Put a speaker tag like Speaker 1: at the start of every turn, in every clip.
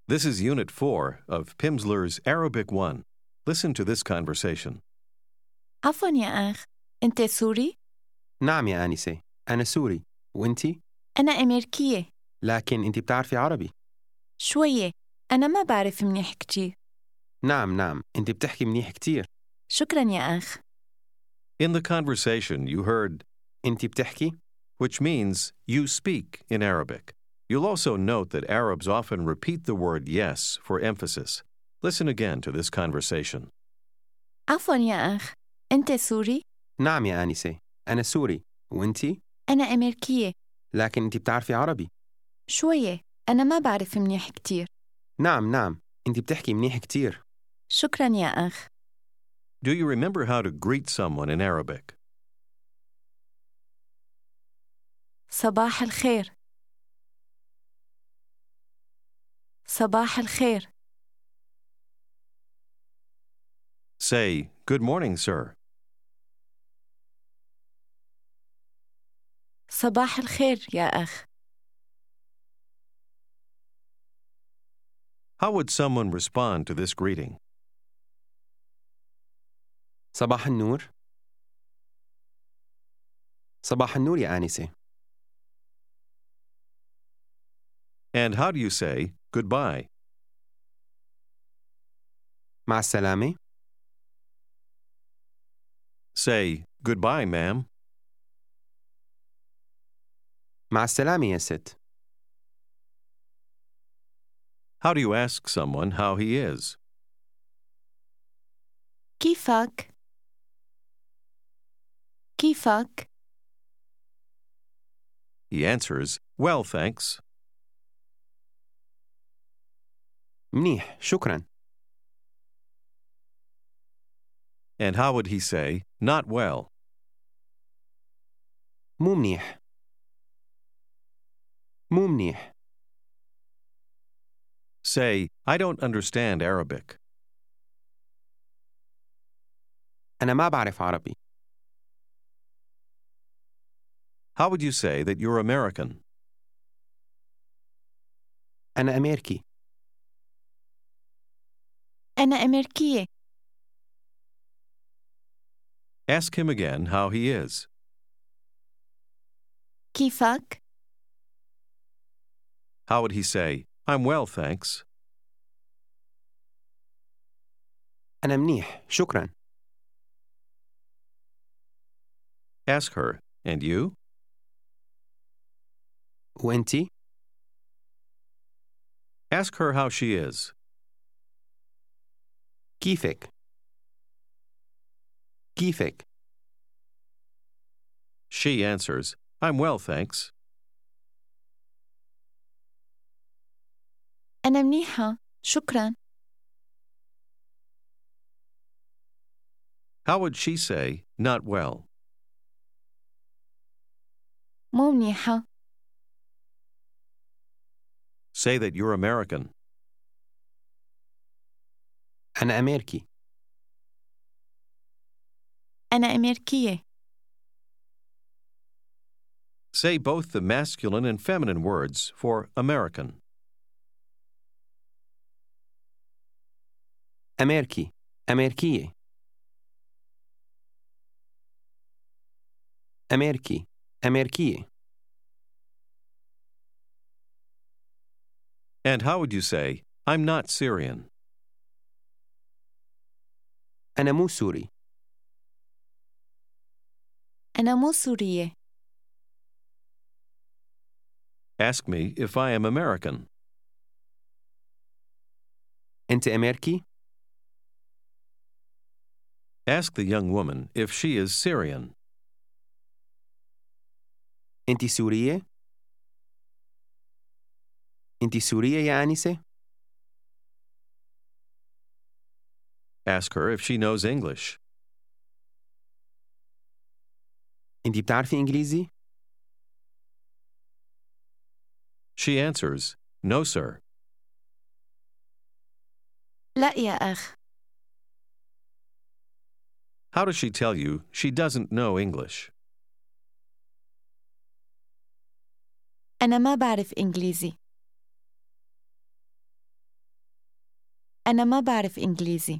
Speaker 1: This is Unit 4 of Pimsleur's Arabic 1. Listen to this conversation.
Speaker 2: عفواً يا أخ، أنت سوري؟
Speaker 3: نعم يا آنسة، أنا سوري، وأنتي؟
Speaker 2: أنا أمريكية.
Speaker 3: لكن أنتي بتعرفي عربي.
Speaker 2: شوية، أنا ما بعرف منيح كتير.
Speaker 3: نعم، أنتي بتحكي منيح كتير.
Speaker 2: شكراً يا أخ.
Speaker 1: In the conversation, you heard
Speaker 3: أنتي بتحكي؟
Speaker 1: which means you speak in Arabic. You'll also note that Arabs often repeat the word yes for emphasis. Listen again to this conversation.
Speaker 2: عفواً يا أخ، أنت سوري؟
Speaker 3: نعم يا آنسة، أنا سوري، وأنتي؟
Speaker 2: أنا أمريكية.
Speaker 3: لكن أنتي بتعرفي عربي.
Speaker 2: شوية، أنا ما بعرف منيح كتير.
Speaker 3: نعم، أنتي بتحكي منيح كتير.
Speaker 2: شكراً يا أخ.
Speaker 1: Do you remember how to greet someone in Arabic?
Speaker 2: صباح الخير. صباح الخير.
Speaker 1: Say, "Good morning, sir."
Speaker 2: صباح الخير يا أخ.
Speaker 1: How would someone respond to this greeting?
Speaker 3: صباح النور. صباح النور يا آنسة.
Speaker 1: And how do you say goodbye?
Speaker 3: مع السلامة.
Speaker 1: Say, "Goodbye, ma'am."
Speaker 3: مع السلامة يا ست.
Speaker 1: How do you ask someone how he is?
Speaker 2: كيفك؟ كيفك؟
Speaker 1: He answers, "Well, thanks."
Speaker 3: منيح، شكراً.
Speaker 1: And how would he say, "Not well"?
Speaker 3: مو منيح. مو منيح.
Speaker 1: Say, "I don't understand Arabic."
Speaker 3: أنا ما بعرف عربي.
Speaker 1: How would you say that you're American?
Speaker 3: أنا أمريكي.
Speaker 2: أنا أمريكية.
Speaker 1: Ask him again how he is.
Speaker 2: كيفك؟
Speaker 1: How would he say, "I'm well, thanks"?
Speaker 3: أنا منيح، شكراً.
Speaker 1: Ask her, "And you?"
Speaker 3: وأنتي؟
Speaker 1: Ask her how she is.
Speaker 3: كيفك؟ كيفك؟
Speaker 1: She answers, "I'm well, thanks."
Speaker 2: أنا منيحة، شكراً.
Speaker 1: How would she say, "Not well"?
Speaker 2: مو منيحة.
Speaker 1: Say that you're American.
Speaker 3: أنا أمريكي.
Speaker 2: أنا أمريكية.
Speaker 1: Say both the masculine and feminine words for American.
Speaker 3: أمريكي. أمريكية. أمريكي. أمريكية.
Speaker 1: And how would you say, "I'm not Syrian"?
Speaker 3: أنا مو سوري.
Speaker 2: أنا مو سورية.
Speaker 1: Ask me if I am American.
Speaker 3: أنت أمريكي؟
Speaker 1: Ask the young woman if she is Syrian.
Speaker 3: أنت سورية؟ أنت سورية يا آنسة؟
Speaker 1: Ask her if she knows English.
Speaker 3: أنت بتعرفي إنجليزي؟
Speaker 1: She answers, "No, sir."
Speaker 2: لا يا أخ.
Speaker 1: How does she tell you she doesn't know English?
Speaker 2: أنا ما بعرف إنجليزي. أنا ما بعرف إنجليزي.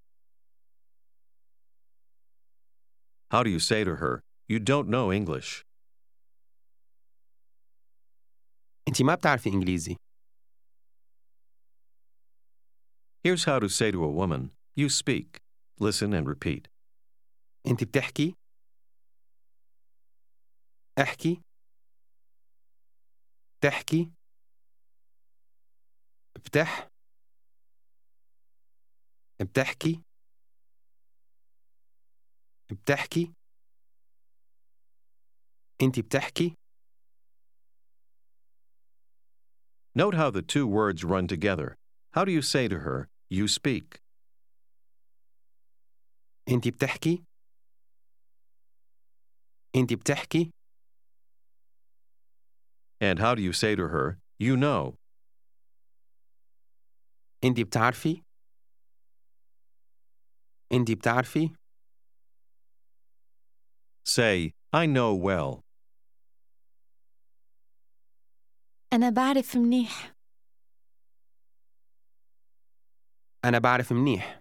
Speaker 1: How do you say to her, you don't know English?
Speaker 3: أنت ما بتعرفي إنجليزي.
Speaker 1: Here's how to say to a woman, you speak. Listen and repeat.
Speaker 3: أنت بتحكي. احكي. تحكي. بتحكي. بتحكي. أنت بتحكي.
Speaker 1: Note how the two words run together. How do you say to her, you speak?
Speaker 3: أنت بتحكي. أنت بتحكي.
Speaker 1: And how do you say to her, you know?
Speaker 3: أنت بتعرفي. أنت بتعرفي.
Speaker 1: Say, I know well.
Speaker 2: أنا بعرف منيح.
Speaker 3: أنا بعرف منيح.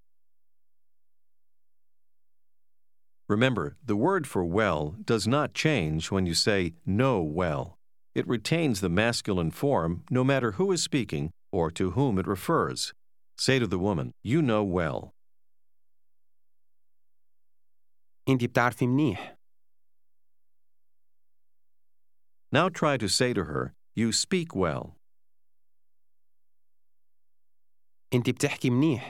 Speaker 1: Remember, the word for well does not change when you say know well. It retains the masculine form no matter who is speaking or to whom it refers. Say to the woman, you know well.
Speaker 3: أنت بتعرفي منيح.
Speaker 1: Now try to say to her, you speak well.
Speaker 3: أنت بتحكي منيح.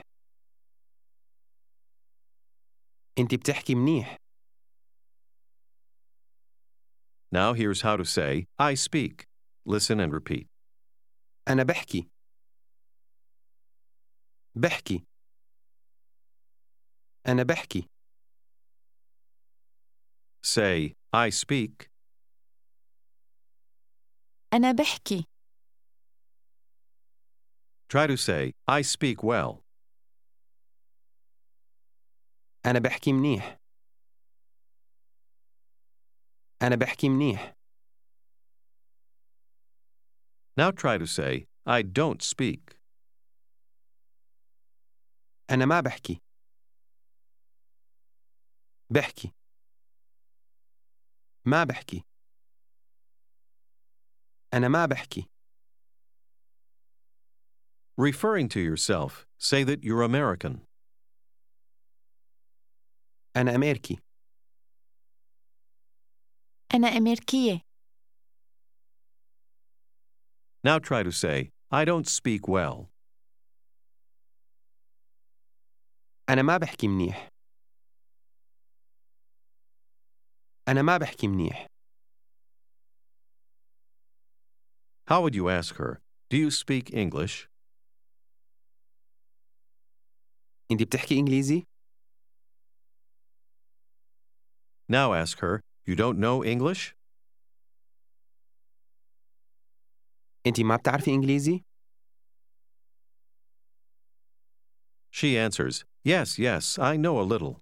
Speaker 3: أنت بتحكي منيح.
Speaker 1: Now here's how to say, I speak. Listen and repeat.
Speaker 3: أنا بحكي. بحكي. أنا بحكي.
Speaker 1: Say, I speak.
Speaker 2: أنا بحكي.
Speaker 1: Try to say, I speak well.
Speaker 3: أنا بحكي منيح. أنا بحكي منيح.
Speaker 1: Now try to say, I don't speak.
Speaker 3: أنا ما بحكي. بحكي. ما بحكي. أنا ما بحكي.
Speaker 1: Referring to yourself, say that you're American.
Speaker 3: أنا أمريكي.
Speaker 2: أنا أمريكية.
Speaker 1: Now try to say, I don't speak well.
Speaker 3: أنا ما بحكي منيح. أنا ما بحكي منيح.
Speaker 1: How would you ask her, do you speak English?
Speaker 3: أنت بتحكي إنجليزي؟
Speaker 1: Now ask her, you don't know English?
Speaker 3: أنت ما بتعرفي إنجليزي؟
Speaker 1: She answers, yes, I know a little.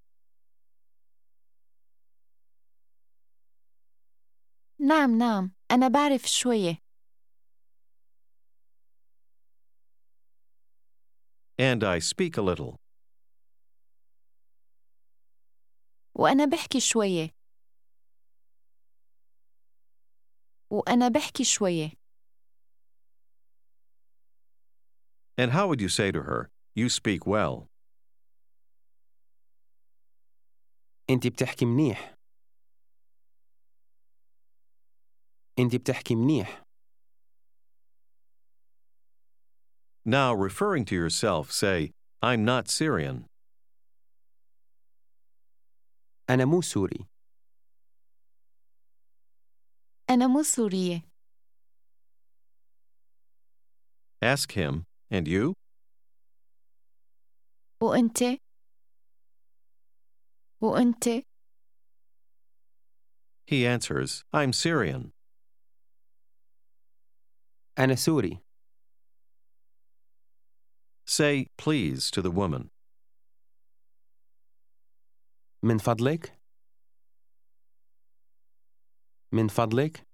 Speaker 2: نعم أنا بعرف شوية.
Speaker 1: And I speak a little.
Speaker 2: وأنا بحكي شوية. وأنا بحكي شوية.
Speaker 1: And how would you say to her, you speak well?
Speaker 3: أنت بتحكي منيح. أنت بتحكي منيح.
Speaker 1: Now, referring to yourself, say, I'm not Syrian.
Speaker 3: أنا مو سوري.
Speaker 2: أنا مو سورية.
Speaker 1: Ask him, and you?
Speaker 2: وأنت؟ وأنت؟
Speaker 1: He answers, I'm Syrian.
Speaker 3: أنا سوري.
Speaker 1: Say, please, to the woman.
Speaker 3: من فضلك. من فضلك.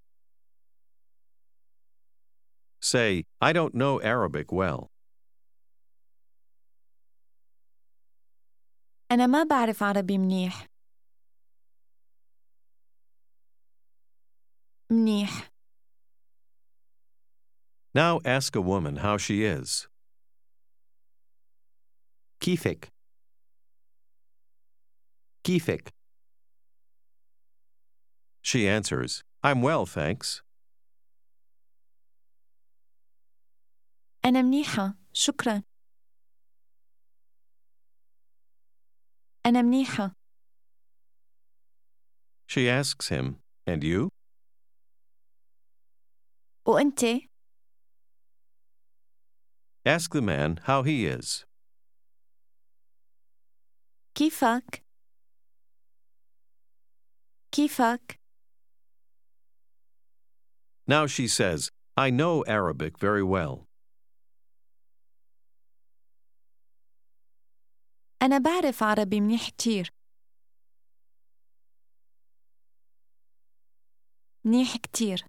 Speaker 1: Say, I don't know Arabic well.
Speaker 2: أنا ما بعرف عربي منيح. منيح.
Speaker 1: Now ask a woman how she is.
Speaker 3: كيفك؟ كيفك؟
Speaker 1: She answers, I'm well, thanks.
Speaker 2: أنا منيحة، شكراً. أنا منيحة.
Speaker 1: She asks him, and you?
Speaker 2: وأنتِ؟
Speaker 1: Ask the man how he is.
Speaker 2: كيفك؟ كيفك؟
Speaker 1: Now she says, I know Arabic very well.
Speaker 2: أنا بعرف عربي منيح كتير. منيح كتير.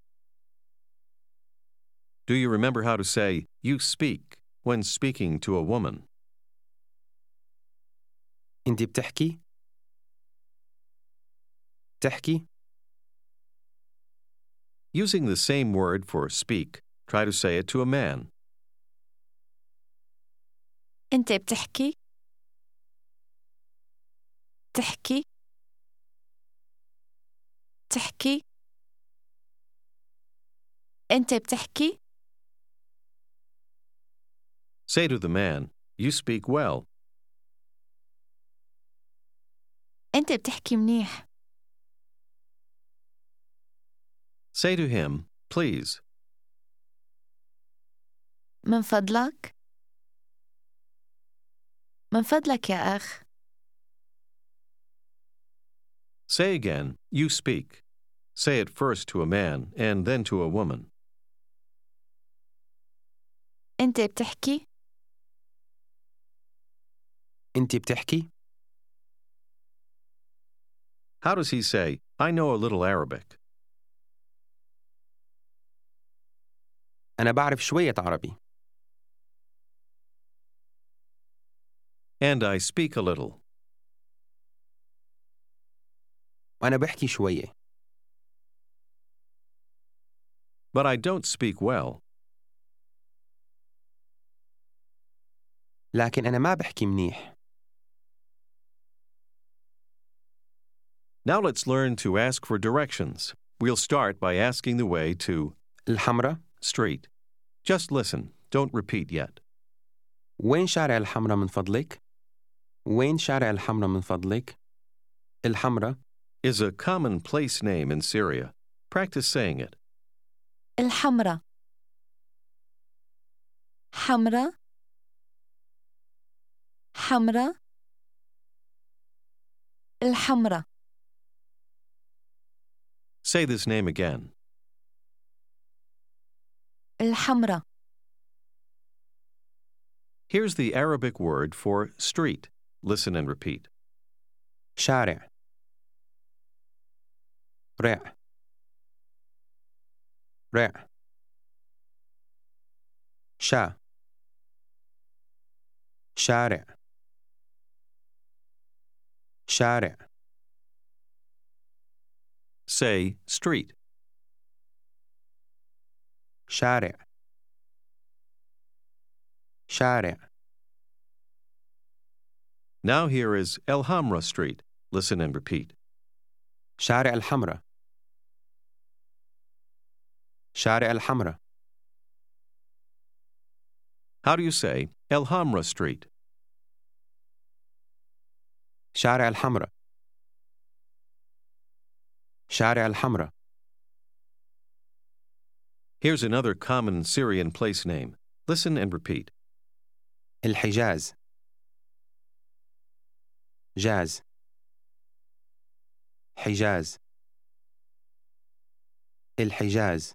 Speaker 1: Do you remember how to say, you speak, when speaking to a woman?
Speaker 3: أنت بتحكي؟ تحكي؟
Speaker 1: Using the same word for speak, try to say it to a man.
Speaker 2: أنتِ بتحكي؟ تحكي؟ تحكي؟ أنتِ بتحكي؟
Speaker 1: Say to the man, you speak well.
Speaker 2: أنتِ بتحكي منيح.
Speaker 1: Say to him, please.
Speaker 2: من فضلك؟ من فضلك يا أخ.
Speaker 1: Say again, you speak. Say it first to a man and then to a woman.
Speaker 2: أنتِ بتحكي؟
Speaker 3: أنت بتحكي؟
Speaker 1: How does he say, I know a little Arabic?
Speaker 3: أنا بعرف شوية عربي.
Speaker 1: And I speak a little.
Speaker 3: وأنا بحكي شوية.
Speaker 1: But I don't speak well.
Speaker 3: لكن أنا ما بحكي منيح.
Speaker 1: Now let's learn to ask for directions. We'll start by asking the way to
Speaker 3: الحمرة؟
Speaker 1: street. Just listen. Don't repeat yet.
Speaker 3: وين شارع الحمرة من فضلك؟ وين شارع الحمرة من فضلك؟ الحمرة
Speaker 1: Is a common place name in Syria. Practice saying it.
Speaker 2: الحمرا. حمرا. حمرا. الحمرا.
Speaker 1: Say this name again.
Speaker 2: الحمرا.
Speaker 1: Here's the Arabic word for street. Listen and repeat.
Speaker 3: شارع رع رع شا شارع شارع
Speaker 1: Say street.
Speaker 3: شارع شارع
Speaker 1: Now here is El Hamra Street. Listen and repeat.
Speaker 3: شارع الحمرة شارع الحمرة
Speaker 1: How do you say El Hamra Street?
Speaker 3: شارع الحمرة شارع الحمرة
Speaker 1: Here's another common Syrian place name. Listen and repeat.
Speaker 3: الحجاز جاز حجاز الحجاز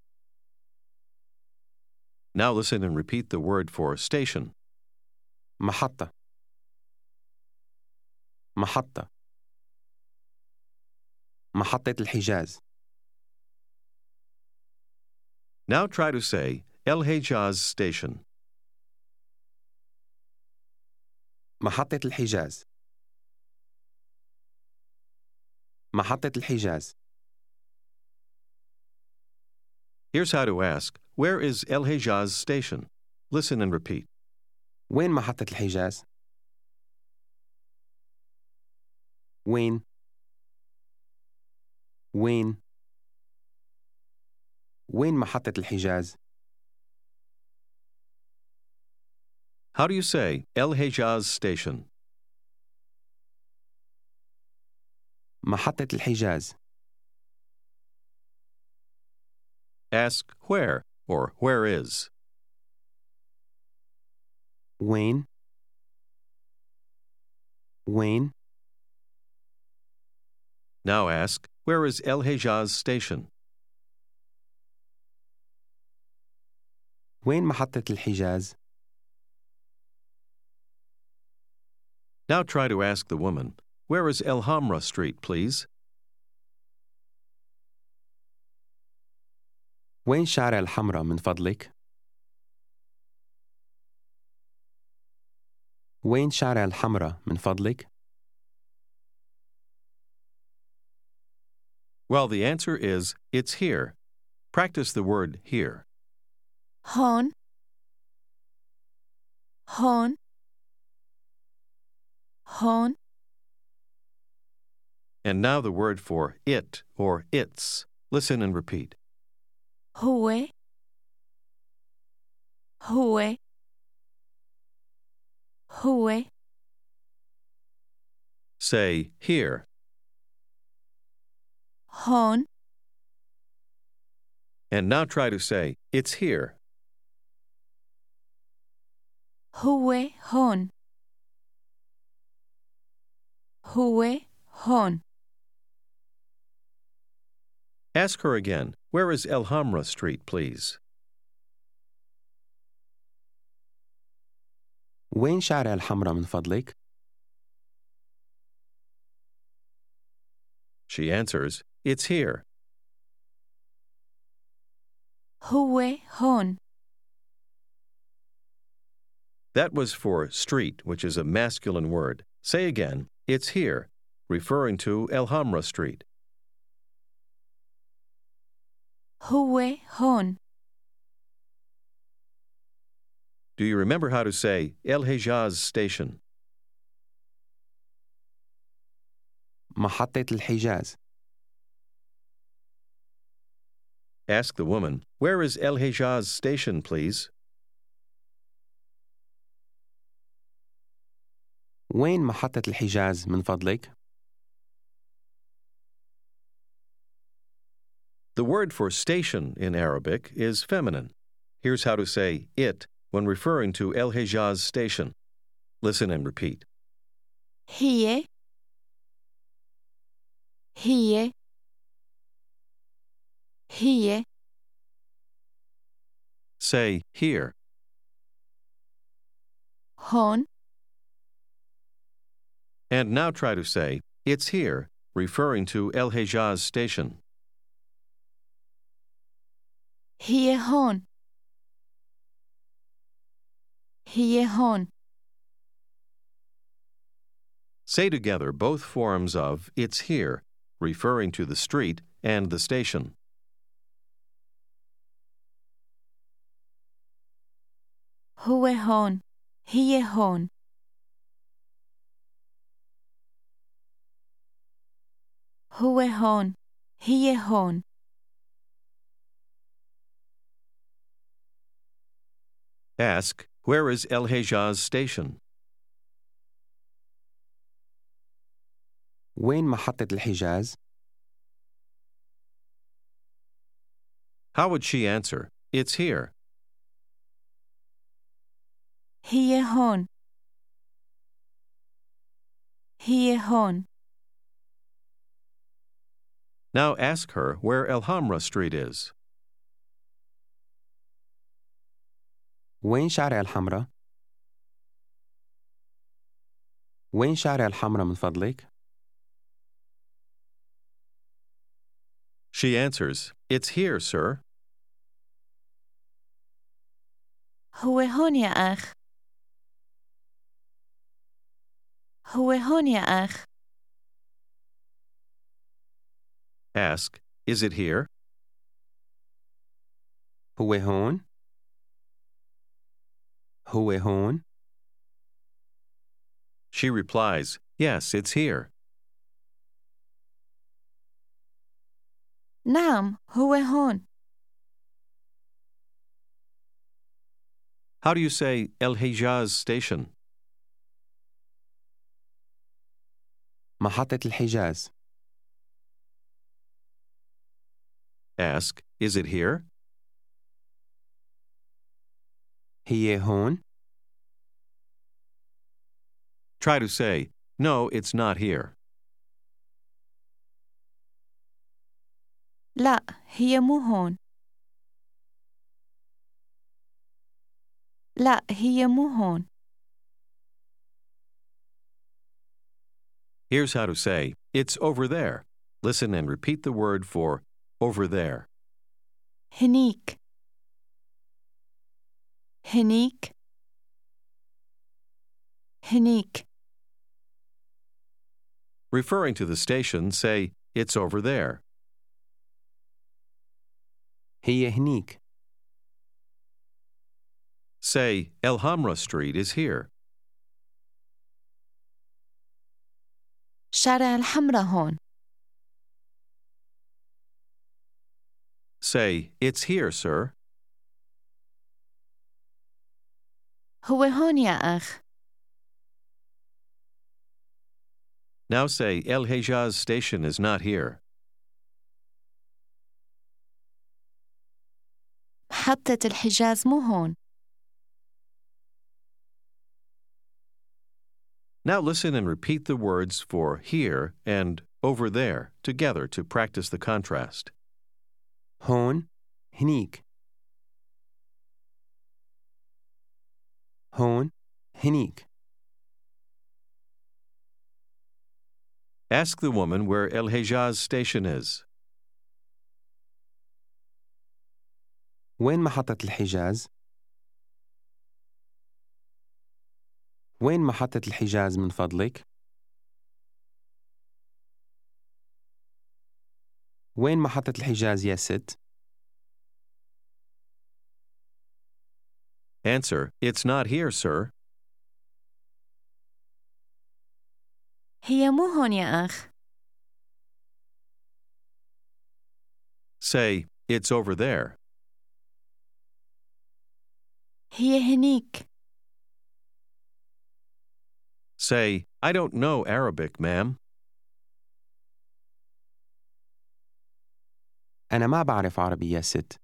Speaker 1: Now listen and repeat the word for station.
Speaker 3: محطة محطة محطة الحجاز
Speaker 1: Now try to say El Hejaz Station.
Speaker 3: محطة الحجاز محطة الحجاز.
Speaker 1: Here's how to ask, where is El Hejaz station? Listen and repeat.
Speaker 3: وين محطة الحجاز؟ وين؟ وين؟ وين محطة الحجاز؟
Speaker 1: How do you say El Hejaz station?
Speaker 3: محطة الحجاز.
Speaker 1: Ask where or where is.
Speaker 3: وين؟ وين؟
Speaker 1: Now ask, where is El Hejaz station?
Speaker 3: وين محطة الحجاز؟
Speaker 1: Now try to ask the woman, where is El Hamra Street, please?
Speaker 3: وين شارع الحمراء من فضلك؟ وين شارع الحمراء من فضلك؟
Speaker 1: Well, the answer is, it's here. Practice the word here.
Speaker 2: هون هون هون
Speaker 1: And now the word for it or its. Listen and repeat.
Speaker 2: هو هو هو
Speaker 1: Say here.
Speaker 2: هون
Speaker 1: And now try to say, it's here.
Speaker 2: هو هون هو هون
Speaker 1: Ask her again, where is El Hamra Street, please?
Speaker 3: وين شارع الحمراء من فضلك؟
Speaker 1: She answers, it's here.
Speaker 2: هو هون
Speaker 1: That was for street, which is a masculine word. Say again, it's here, referring to El Hamra Street.
Speaker 2: هو هون
Speaker 1: Do you remember how to say El Hejaz station?
Speaker 3: محطة الحجاز.
Speaker 1: Ask the woman, where is El Hejaz station, please?
Speaker 3: وين محطة الحجاز من فضلك؟
Speaker 1: The word for station in Arabic is feminine. Here's how to say it when referring to El Hejaz station. Listen and repeat.
Speaker 2: هي هي هي
Speaker 1: Say here.
Speaker 2: هون
Speaker 1: And now try to say, it's here, referring to El Hejaz station.
Speaker 2: هي هون هي هون
Speaker 1: Say together both forms of it's here, referring to the street and the station.
Speaker 2: هو هون هي هون هو هون هي هون
Speaker 1: Ask, where is El Hejaz station?
Speaker 3: وين محطة الحجاز؟
Speaker 1: How would she answer? It's here.
Speaker 2: هي هون هي هون
Speaker 1: Now ask her where El Hamra Street is.
Speaker 3: وين شارع الحمراء؟ وين شارع الحمراء من فضلك؟
Speaker 1: She answers, it's here, sir.
Speaker 2: هو هون يا أخ هو هون يا أخ
Speaker 1: Ask, is it here?
Speaker 3: هو هون؟ هو هون؟
Speaker 1: She replies, yes, it's here.
Speaker 2: نعم هو هون.
Speaker 1: How do you say El Hijaz Station?
Speaker 3: محطة الحجاز.
Speaker 1: Ask, is it here?
Speaker 3: هي هون؟
Speaker 1: Try to say, no, it's not here.
Speaker 2: لا هي مو هون. لا هي مو هون.
Speaker 1: Here's how to say, it's over there. Listen and repeat the word for over there.
Speaker 2: هنيك. هنيك. هنيك.
Speaker 1: Referring to the station, say, it's over there.
Speaker 3: هي هنيك.
Speaker 1: Say, El Hamra Street is here.
Speaker 2: شارع الحمرا هون.
Speaker 1: Say, it's here, sir.
Speaker 2: هو هون يا أخ.
Speaker 1: Now say, El Hejaz Station is not here.
Speaker 2: محطة الحجاز مو هون.
Speaker 1: Now listen and repeat the words for here and over there together to practice the contrast.
Speaker 3: هون؟ هنيك. هون؟ هنيك.
Speaker 1: Ask the woman where El Hejaz Station is.
Speaker 3: وين محطة الحجاز؟ وين محطة الحجاز من فضلك؟ وين محطة الحجاز يا ست؟
Speaker 1: Answer, it's not here, sir.
Speaker 2: هي مو هون يا أخ.
Speaker 1: Say, it's over there.
Speaker 2: هي هنيك.
Speaker 1: Say, I don't know Arabic, ma'am.
Speaker 3: أنا ما بعرف عربي يا ست.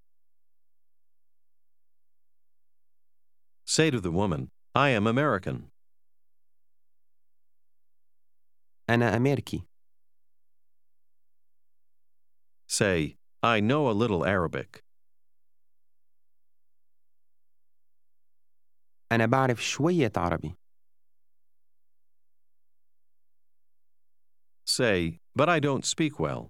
Speaker 1: Say to the woman, I am American.
Speaker 3: أنا أمريكي.
Speaker 1: Say, I know a little Arabic.
Speaker 3: أنا بعرف شوية عربي.
Speaker 1: Say, but I don't speak well.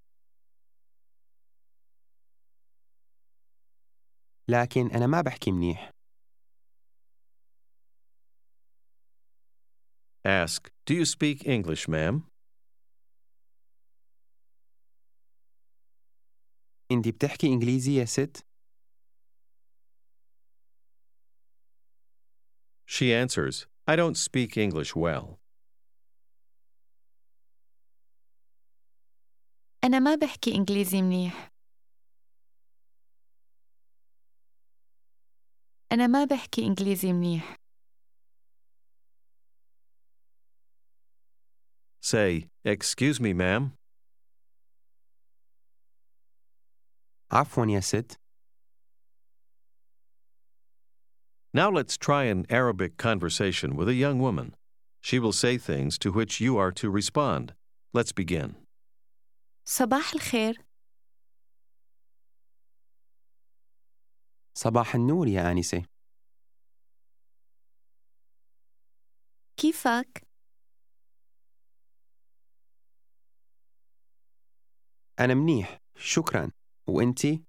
Speaker 3: لكن أنا ما بحكي منيح.
Speaker 1: Ask, do you speak English, ma'am?
Speaker 3: أنتِ بتحكي إنجليزي يا ست؟
Speaker 1: She answers, I don't speak English well.
Speaker 2: أنا ما بحكي إنجليزي منيح. أنا ما بحكي إنجليزي منيح.
Speaker 1: Say, excuse me, ma'am.
Speaker 3: عفواً يا ست.
Speaker 1: Now let's try an Arabic conversation with a young woman. She will say things to which you are to respond. Let's begin.
Speaker 2: صباح الخير.
Speaker 3: صباح النور يا آنسة.
Speaker 2: كيفك؟
Speaker 3: أنا منيح، شكراً. وأنتِ؟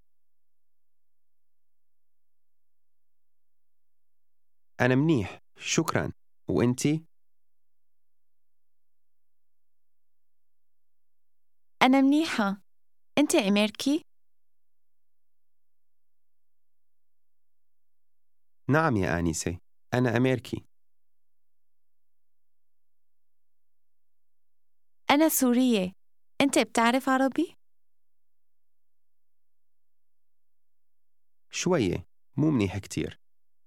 Speaker 3: أنا منيح، شكراً. وأنتِ؟
Speaker 2: أنا منيحة. أنت أمريكي؟
Speaker 3: نعم يا آنسة، أنا أمريكي.
Speaker 2: أنا سورية. أنت بتعرف عربي؟
Speaker 3: شوية، مو منيح كتير.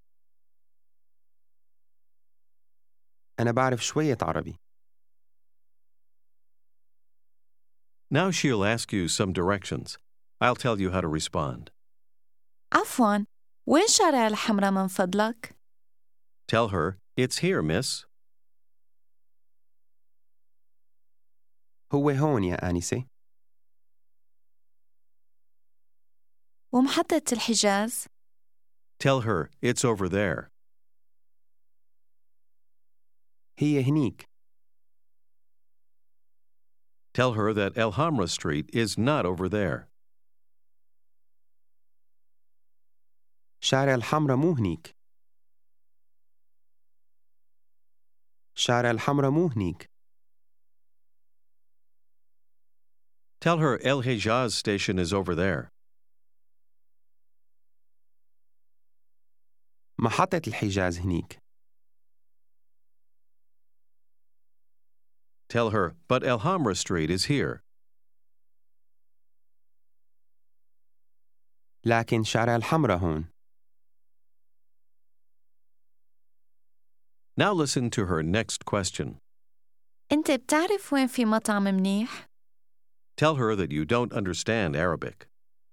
Speaker 3: أنا بعرف شوية عربي.
Speaker 1: Now she'll ask you some directions. I'll tell you how to respond.
Speaker 2: عفواً، وين شارع الحمراء من فضلك؟
Speaker 1: Tell her, "It's here, miss."
Speaker 3: هو هون يا آنسة.
Speaker 2: ومحطة الحجاز؟
Speaker 1: Tell her, "It's over there."
Speaker 3: هي هنيك.
Speaker 1: Tell her that El Hamra Street is not over there.
Speaker 3: شارع الحمراء مو هنيك. شارع الحمراء مو هنيك.
Speaker 1: Tell her El Hejaz station is over there.
Speaker 3: محطة الحجاز هنيك.
Speaker 1: Tell her, "But El Hamra Street is here."
Speaker 3: لكن شارع الحمراء هون.
Speaker 1: Now listen to her next question.
Speaker 2: أنت بتعرف وين في مطعم منيح؟
Speaker 1: Tell her that you don't understand Arabic.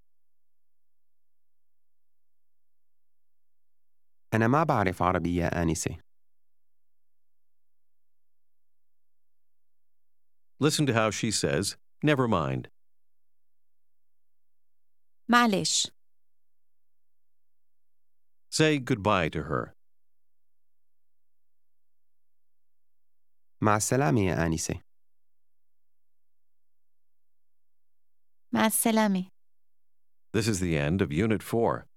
Speaker 3: أنا ما بعرف عربي يا آنسة.
Speaker 1: Listen to how she says, "Never mind."
Speaker 2: معلش.
Speaker 1: Say goodbye to her.
Speaker 3: مع السلامة يا آنسة.
Speaker 2: مع السلامة.
Speaker 1: This is the end of Unit 4.